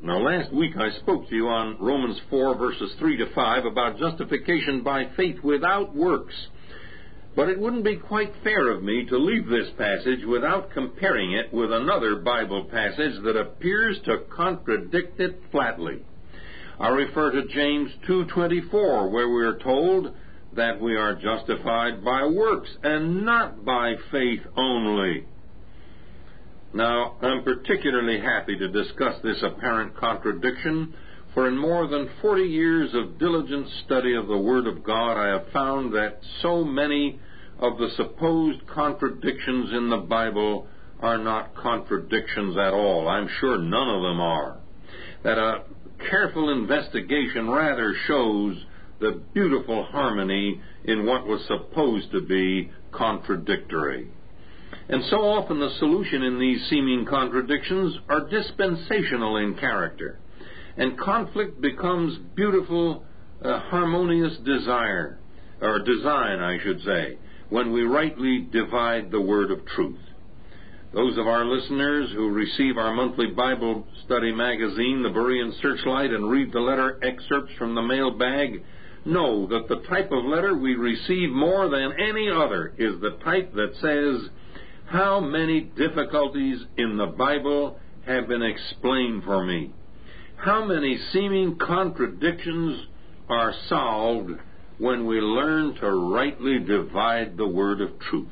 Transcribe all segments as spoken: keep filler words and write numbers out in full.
Now, last week I spoke to you on Romans four, verses three to five, about justification by faith without works. But it wouldn't be quite fair of me to leave this passage without comparing it with another Bible passage that appears to contradict it flatly. I refer to James two twenty-four, where we are told that we are justified by works and not by faith only. Now, I'm particularly happy to discuss this apparent contradiction, for in more than forty years of diligent study of the Word of God, I have found that so many of the supposed contradictions in the Bible are not contradictions at all. I'm sure none of them are. That a careful investigation rather shows the beautiful harmony in what was supposed to be contradictory. And so often the solution in these seeming contradictions are dispensational in character, and conflict becomes beautiful, uh, harmonious desire, or design, I should say, when we rightly divide the word of truth. Those of our listeners who receive our monthly Bible study magazine, the Berean Searchlight, and read the letter excerpts from the mailbag, know that the type of letter we receive more than any other is the type that says, "How many difficulties in the Bible have been explained for me? How many seeming contradictions are solved when we learn to rightly divide the word of truth?"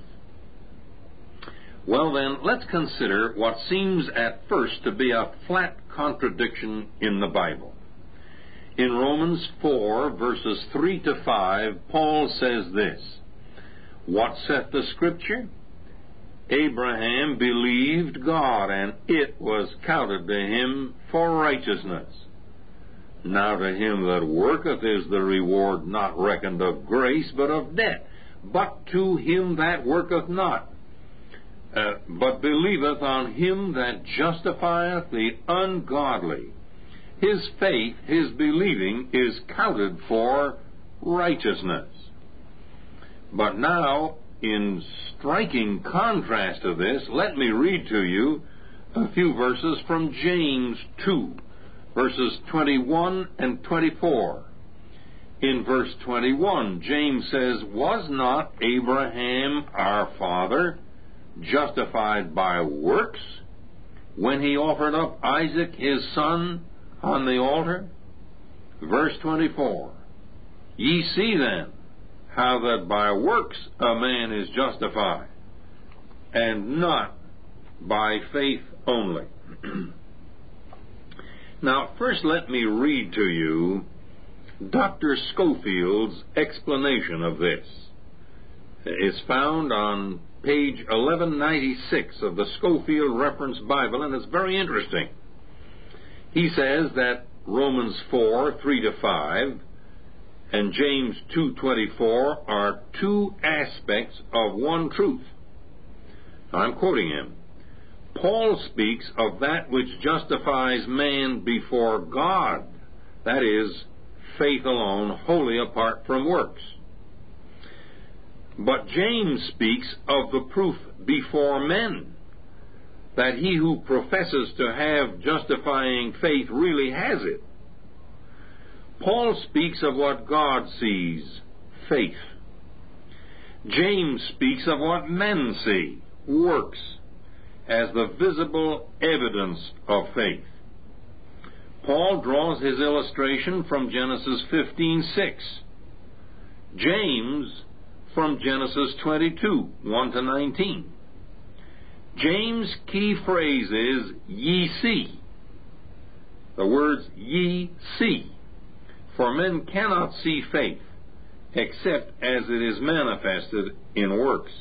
Well then, let's consider what seems at first to be a flat contradiction in the Bible. In Romans four, verses three to five, Paul says this, "What saith the Scripture? Abraham believed God, and it was counted to him for righteousness. Now to him that worketh is the reward not reckoned of grace, but of debt. But to him that worketh not, uh, but believeth on him that justifieth the ungodly, his faith, his believing, is counted for righteousness." But now, in striking contrast to this, let me read to you a few verses from James two, verses twenty-one and twenty-four. In verse twenty-one, James says, "Was not Abraham our father justified by works when he offered up Isaac his son on the altar?" Verse twenty-four, "Ye see then how that by works a man is justified, and not by faith only." Now, first let me read to you Doctor Scofield's explanation of this. It's found on page eleven ninety-six of the Scofield Reference Bible, and it's very interesting. He says that Romans four, three to five, and James two twenty-four are two aspects of one truth. I'm quoting him. Paul speaks of that which justifies man before God, that is, faith alone, wholly apart from works. But James speaks of the proof before men, that he who professes to have justifying faith really has it. Paul speaks of what God sees, faith. James speaks of what men see, works, as the visible evidence of faith. Paul draws his illustration from Genesis fifteen six. James from Genesis twenty-two, one to nineteen. James' key phrase is, "Ye see." The words, "ye see." For men cannot see faith except as it is manifested in works.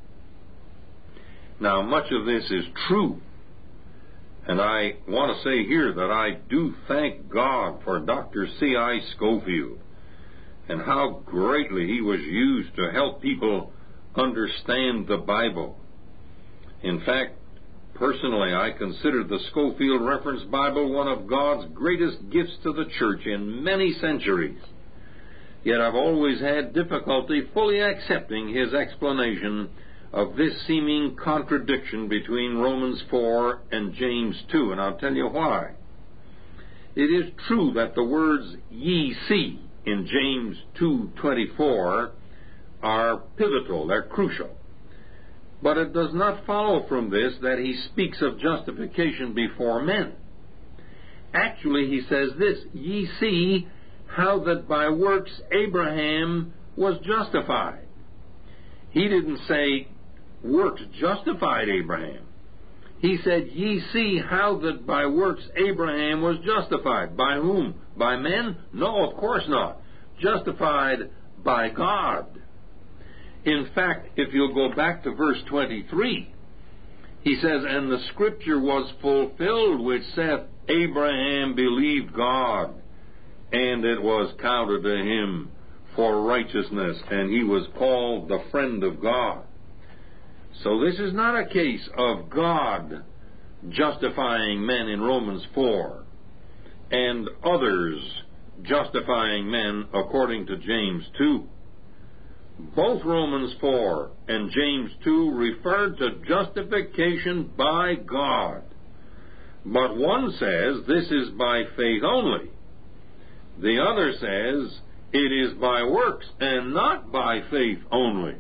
Now, much of this is true, and I want to say here that I do thank God for Doctor C I Scofield and how greatly he was used to help people understand the Bible. In fact, personally, I consider the Scofield Reference Bible one of God's greatest gifts to the church in many centuries. Yet I've always had difficulty fully accepting his explanation of this seeming contradiction between Romans four and James two, and I'll tell you why. It is true that the words ye see in James two twenty-four are pivotal, they're crucial. But it does not follow from this that he speaks of justification before men. Actually, he says this, ye see how that by works Abraham was justified. He didn't say works justified Abraham. He said, ye see how that by works Abraham was justified. By whom? By men? No, of course not. Justified by God. In fact, if you'll go back to verse twenty-three, he says, and the scripture was fulfilled which saith, Abraham believed God, and it was counted to him for righteousness, and he was called the friend of God. So this is not a case of God justifying men in Romans four, and others justifying men according to James two. Both Romans four and James two refer to justification by God. But one says this is by faith only. The other says it is by works and not by faith only.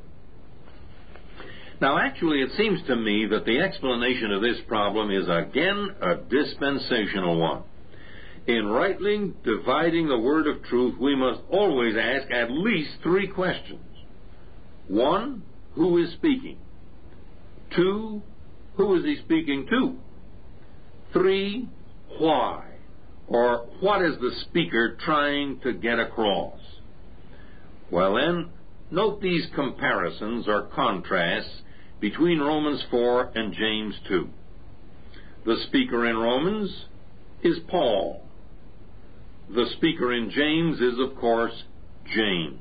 Now, actually, it seems to me that the explanation of this problem is again a dispensational one. In rightly dividing the word of truth, we must always ask at least three questions. One, who is speaking? Two, who is he speaking to? Three, why? Or what is the speaker trying to get across? Well then, note these comparisons or contrasts between Romans four and James two. The speaker in Romans is Paul. The speaker in James is, of course, James.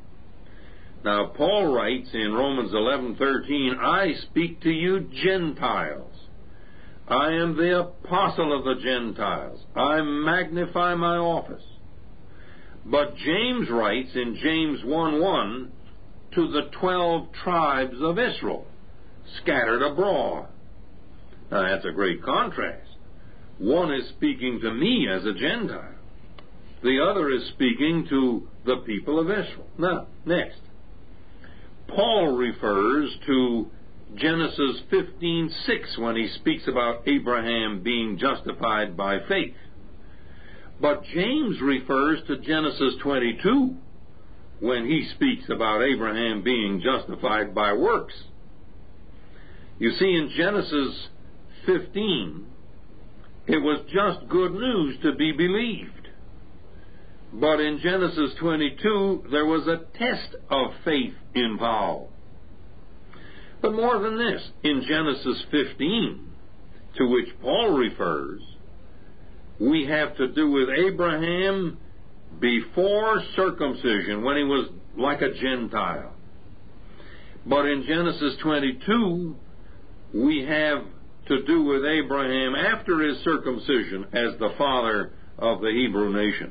Now, Paul writes in Romans eleven thirteen, I speak to you Gentiles. I am the apostle of the Gentiles. I magnify my office. But James writes in James one one to the twelve tribes of Israel, scattered abroad. Now, that's a great contrast. One is speaking to me as a Gentile. The other is speaking to the people of Israel. Now, next. Paul refers to Genesis fifteen six when he speaks about Abraham being justified by faith. But James refers to Genesis twenty-two when he speaks about Abraham being justified by works. You see, in Genesis fifteen, it was just good news to be believed. But in Genesis twenty-two, there was a test of faith involved. But more than this, in Genesis fifteen, to which Paul refers, we have to do with Abraham before circumcision, when he was like a Gentile. But in Genesis twenty-two, we have to do with Abraham after his circumcision as the father of the Hebrew nation.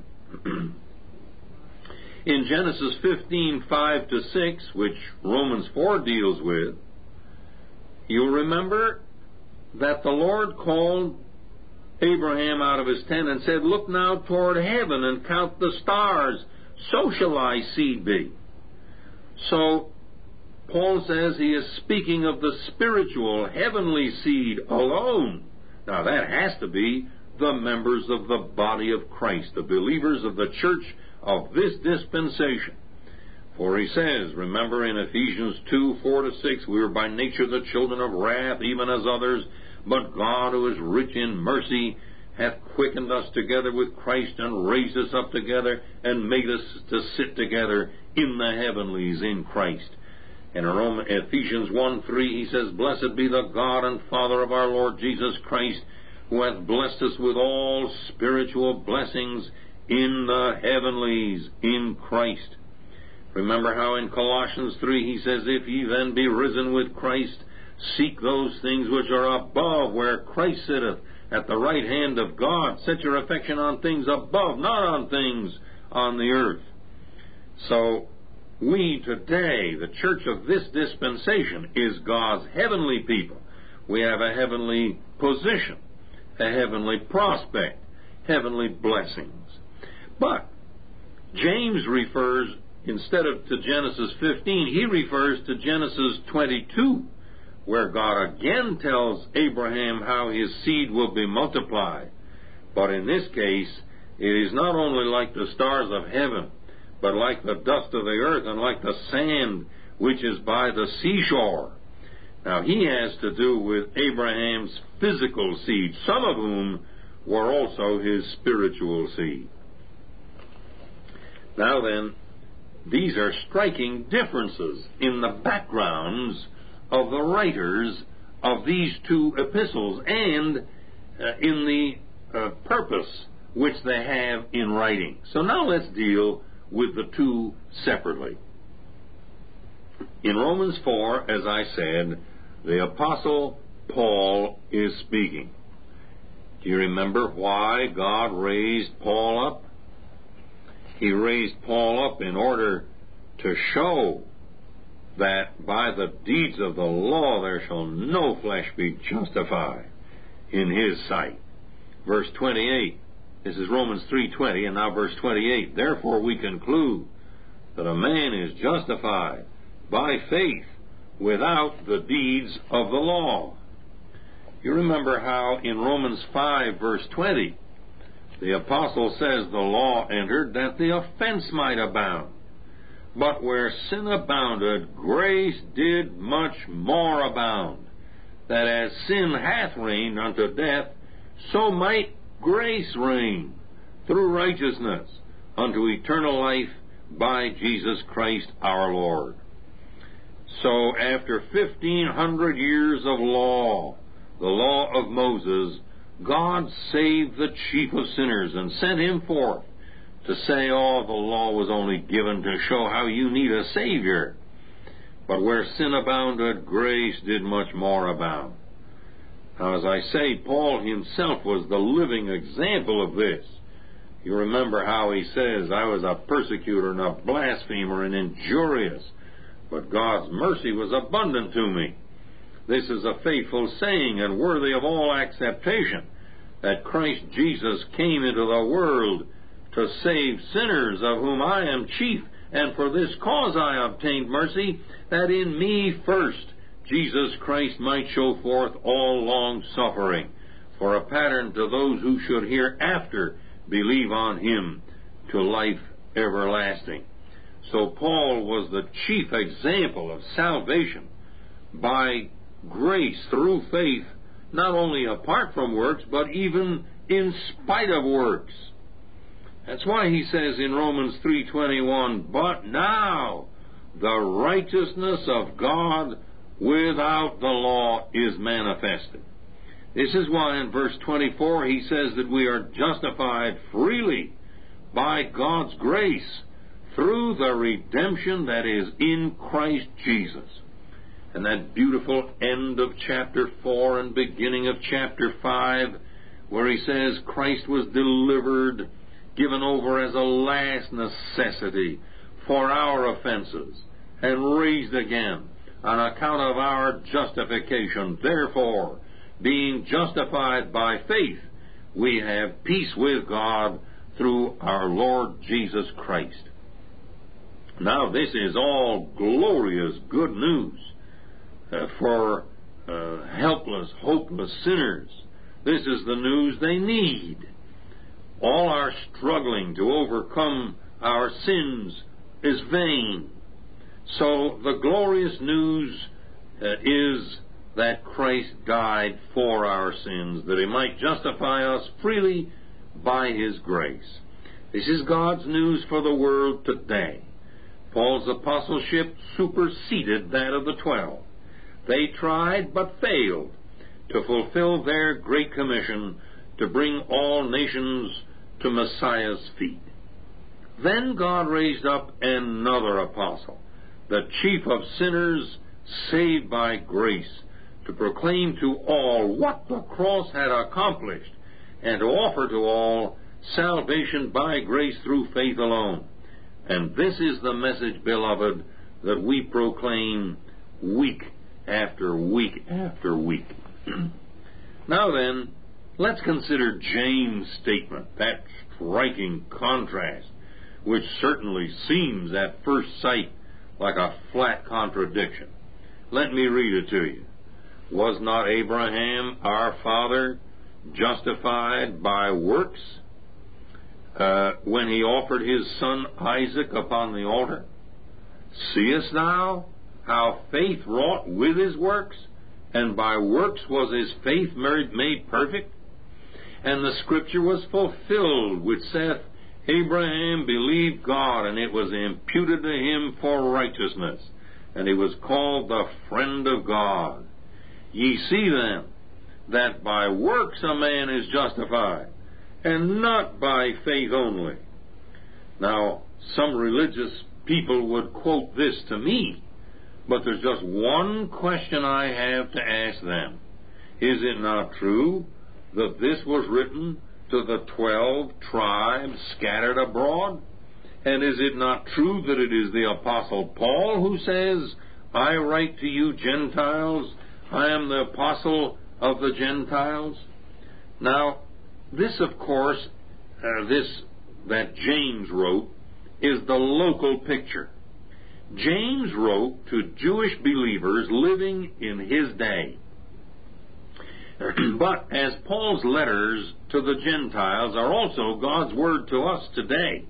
In Genesis fifteen five to six, which Romans four deals with, you'll remember that the Lord called Abraham out of his tent and said, look now toward heaven and count the stars, so shall thy seed be. So Paul says he is speaking of the spiritual, heavenly seed alone. Now that has to be the members of the body of Christ, the believers of the church of this dispensation. For he says, remember in Ephesians two four to six, we are by nature the children of wrath, even as others, but God, who is rich in mercy, hath quickened us together with Christ, and raised us up together, and made us to sit together in the heavenlies in Christ. In Ephesians one three, he says, blessed be the God and Father of our Lord Jesus Christ, who hath blessed us with all spiritual blessings in the heavenlies in Christ. Remember how in Colossians three he says, if ye then be risen with Christ, seek those things which are above, where Christ sitteth at the right hand of God. Set your affection on things above, not on things on the earth. So we today, the church of this dispensation, is God's heavenly people. We have a heavenly position, a heavenly prospect, heavenly blessings. But James refers, instead of to Genesis fifteen, he refers to Genesis twenty-two, where God again tells Abraham how his seed will be multiplied. But in this case, it is not only like the stars of heaven, but like the dust of the earth and like the sand which is by the seashore. Now, he has to do with Abraham's physical seed, some of whom were also his spiritual seed. Now then, these are striking differences in the backgrounds of the writers of these two epistles and uh, in the uh, purpose which they have in writing. So now let's deal with the two separately. In Romans four, as I said, the Apostle Paul is speaking. Do you remember why God raised Paul up? He raised Paul up in order to show that by the deeds of the law there shall no flesh be justified in his sight. Verse twenty-eight, this is Romans three twenty, and now verse twenty-eight. Therefore we conclude that a man is justified by faith without the deeds of the law. You remember how in Romans five verse twenty, the apostle says the law entered that the offense might abound. But where sin abounded, grace did much more abound, that as sin hath reigned unto death, so might grace reign through righteousness unto eternal life by Jesus Christ our Lord. So after fifteen hundred years of law, the law of Moses, God saved the chief of sinners and sent him forth to say, oh, the law was only given to show how you need a Savior. But where sin abounded, grace did much more abound. Now, as I say, Paul himself was the living example of this. You remember how he says, I was a persecutor and a blasphemer and injurious, but God's mercy was abundant to me. This is a faithful saying and worthy of all acceptation, that Christ Jesus came into the world to save sinners, of whom I am chief, and for this cause I obtained mercy, that in me first Jesus Christ might show forth all long-suffering, for a pattern to those who should hereafter believe on him to life everlasting. So Paul was the chief example of salvation by grace through faith, not only apart from works, but even in spite of works. That's why he says in Romans three twenty-one, but now the righteousness of God without the law is manifested. This is why in verse twenty-four he says that we are justified freely by God's grace through the redemption that is in Christ Jesus. And that beautiful end of chapter four and beginning of chapter five, where he says Christ was delivered, given over as a last necessity for our offenses, and raised again on account of our justification. Therefore, being justified by faith, we have peace with God through our Lord Jesus Christ. Now, this is all glorious good news uh, for uh, helpless, hopeless sinners. This is the news they need. All our struggling to overcome our sins is vain. So the glorious news uh, is that Christ died for our sins, that he might justify us freely by his grace. This is God's news for the world today. Paul's apostleship superseded that of the twelve. They tried but failed to fulfill their great commission to bring all nations to Messiah's feet. Then God raised up another apostle, the chief of sinners saved by grace, to proclaim to all what the cross had accomplished, and to offer to all salvation by grace through faith alone. And this is the message, beloved, that we proclaim week after week after week. Now then, Let's consider James' statement, that striking contrast, which certainly seems at first sight like a flat contradiction. Let me read it to you. Was not Abraham, our father, justified by works uh, when he offered his son Isaac upon the altar? Seest thou how faith wrought with his works, and by works was his faith made perfect? And the scripture was fulfilled, which saith, Abraham believed God, and it was imputed to him for righteousness, and he was called the friend of God. Ye see then, that by works a man is justified, and not by faith only. Now, some religious people would quote this to me, but there's just one question I have to ask them. Is it not true that this was written to the twelve tribes scattered abroad? And is it not true that it is the Apostle Paul who says, I write to you Gentiles, I am the apostle of the Gentiles? Now, this, of course, uh, this that James wrote, is the local picture. James wrote to Jewish believers living in his day. But as Paul's letters to the Gentiles are also God's word to us today,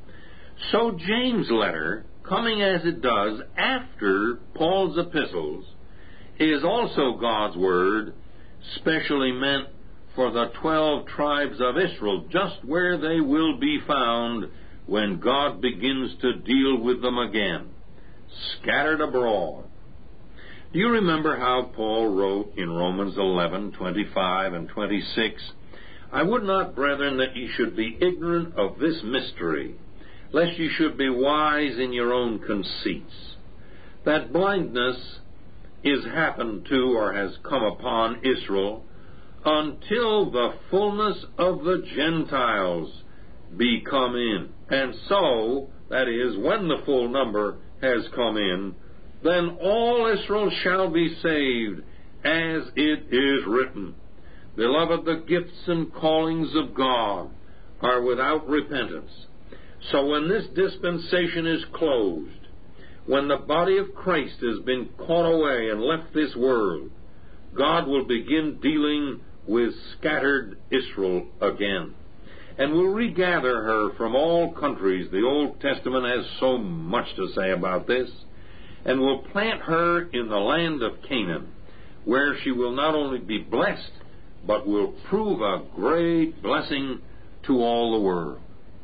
so James' letter, coming as it does after Paul's epistles, is also God's word, specially meant for the twelve tribes of Israel, just where they will be found when God begins to deal with them again, scattered abroad. Do you remember how Paul wrote in Romans eleven, twenty-five and twenty-six, I would not, brethren, that ye should be ignorant of this mystery, lest ye should be wise in your own conceits, that blindness is happened to or has come upon Israel until the fullness of the Gentiles be come in. And so, that is, when the full number has come in, then all Israel shall be saved, as it is written, Beloved, the gifts and callings of God are without repentance. So when this dispensation is closed, when the body of Christ has been caught away and left this world, God will begin dealing with scattered Israel again, and will regather her from all countries. The Old Testament has so much to say about this, and will plant her in the land of Canaan, where she will not only be blessed, but will prove a great blessing to all the world.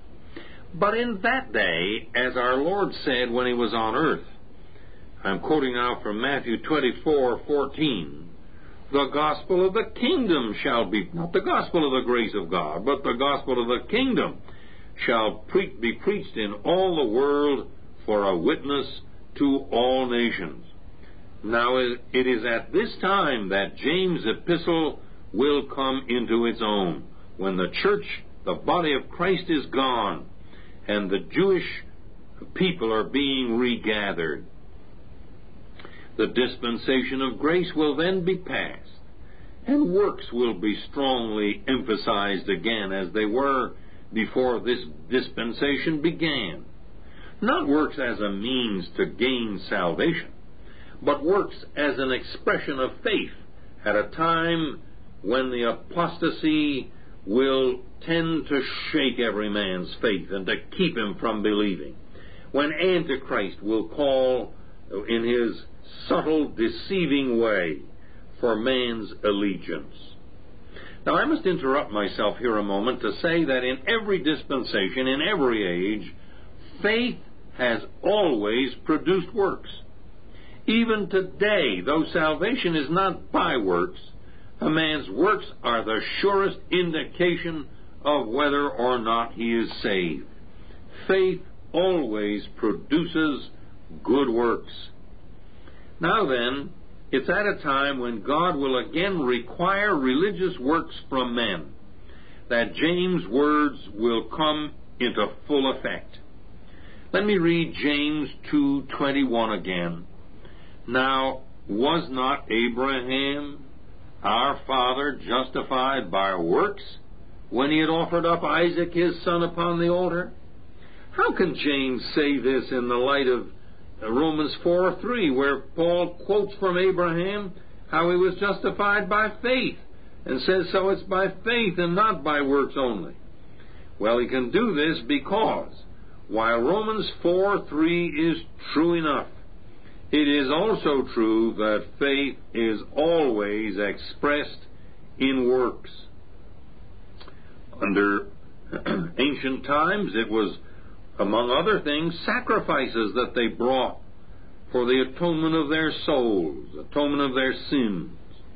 But in that day, as our Lord said when he was on earth, I'm quoting now from Matthew twenty-four fourteen, the gospel of the kingdom shall be, not the gospel of the grace of God, but the gospel of the kingdom shall pre- be preached in all the world for a witness to all nations. Now it is at this time that James' epistle will come into its own, when the church, the body of Christ, is gone, and the Jewish people are being regathered. The dispensation of grace will then be passed, and works will be strongly emphasized again, as they were before this dispensation began. Not works as a means to gain salvation, but works as an expression of faith at a time when the apostasy will tend to shake every man's faith and to keep him from believing, when Antichrist will call in his subtle, deceiving way for man's allegiance. Now, I must interrupt myself here a moment to say that in every dispensation, in every age, faith has always produced works. Even today, though salvation is not by works, a man's works are the surest indication of whether or not he is saved. Faith always produces good works. Now then, it's at a time when God will again require religious works from men that James' words will come into full effect. Let me read James two twenty-one again. Now, was not Abraham, our father justified by works when he had offered up Isaac his son upon the altar? How can James say this in the light of Romans four three, where Paul quotes from Abraham how he was justified by faith, and says so it's by faith and not by works only? Well, he can do this because while Romans four three is true enough, it is also true that faith is always expressed in works. Under ancient times, it was, among other things, sacrifices that they brought for the atonement of their souls, atonement of their sins.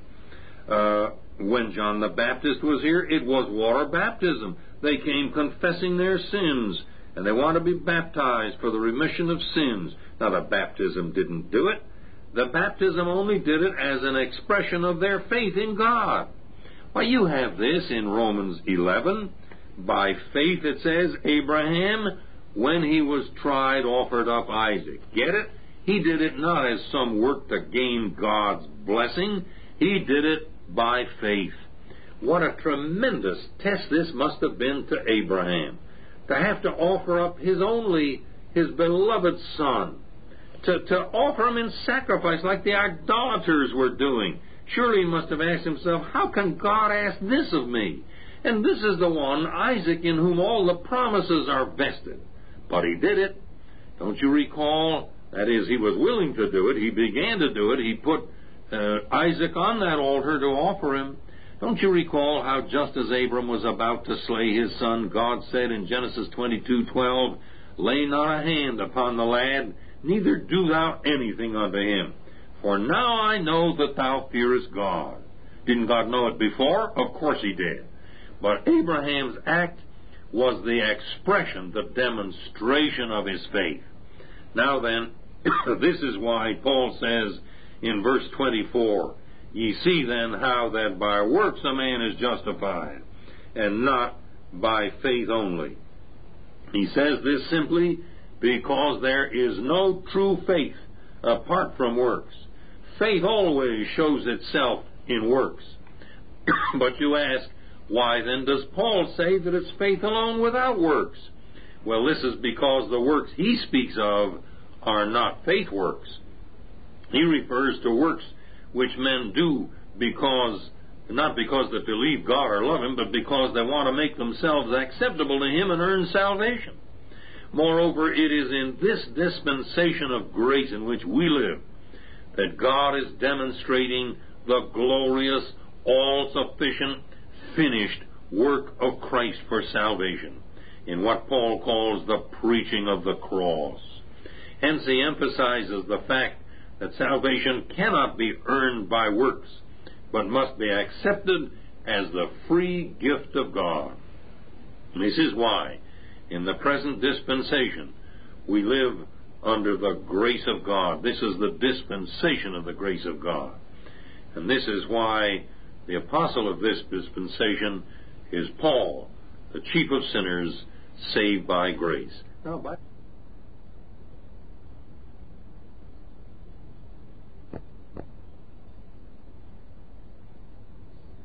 Uh, when John the Baptist was here, it was water baptism. They came confessing their sins, and they want to be baptized for the remission of sins. Now, the baptism didn't do it. The baptism only did it as an expression of their faith in God. Why, you have this in Romans eleven. By faith, it says, Abraham, when he was tried, offered up Isaac. Get it? He did it not as some work to gain God's blessing. He did it by faith. What a tremendous test this must have been to Abraham, to have to offer up his only, his beloved son, to, to offer him in sacrifice like the idolaters were doing. Surely he must have asked himself, how can God ask this of me? And this is the one, Isaac, in whom all the promises are vested. But he did it. Don't you recall? That is, he was willing to do it. He began to do it. He put uh, Isaac on that altar to offer him. Don't you recall how just as Abram was about to slay his son, God said in Genesis twenty-two twelve, lay not a hand upon the lad, neither do thou anything unto him. For now I know that thou fearest God. Didn't God know it before? Of course he did. But Abraham's act was the expression, the demonstration of his faith. Now then, this is why Paul says in verse twenty-four, ye see then how that by works a man is justified, and not by faith only. He says this simply because there is no true faith apart from works. Faith always shows itself in works. But you ask, why then does Paul say that it's faith alone without works? Well, this is because the works he speaks of are not faith works. He refers to works which men do because, not because they believe God or love Him, but because they want to make themselves acceptable to Him and earn salvation. Moreover, it is in this dispensation of grace in which we live that God is demonstrating the glorious, all-sufficient, finished work of Christ for salvation, in what Paul calls the preaching of the cross. Hence he emphasizes the fact that salvation cannot be earned by works, but must be accepted as the free gift of God. This is why, in the present dispensation, we live under the grace of God. This is the dispensation of the grace of God. And this is why the apostle of this dispensation is Paul, the chief of sinners, saved by grace. Now, by